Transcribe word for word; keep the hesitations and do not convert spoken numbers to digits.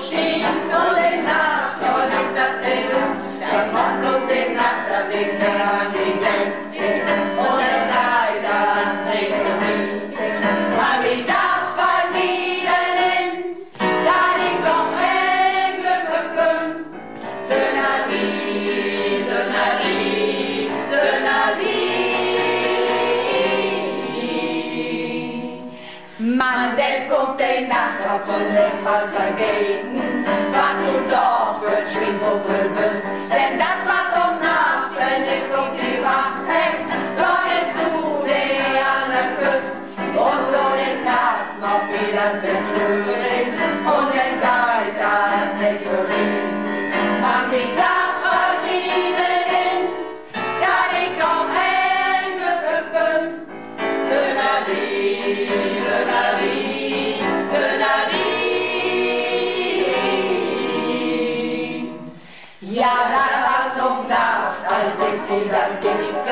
stehen und in Nacht und in der Tür, der Mann und die Nacht, der Dinge an die Decke und der Leider nicht für mich. Aber ich darf vermieden, da ich doch ein Glück bin, Sönerli, Sönerli, Sönerli. Man denkt, kommt die Nacht und den Fall vergehen, wann du doch für Schwingbuckel bist. Denn das war so Nacht, wenn ich um die Wache, doch ist du die an der Küste und nur die Nacht noch wieder betrügen und den Geiter nicht für mich. Man mich darf verbieten, kann ich doch ein Glück bin, Sönerli, Sönerli, Sönerli. Ja, das war so Nacht, als ich dir dann Gift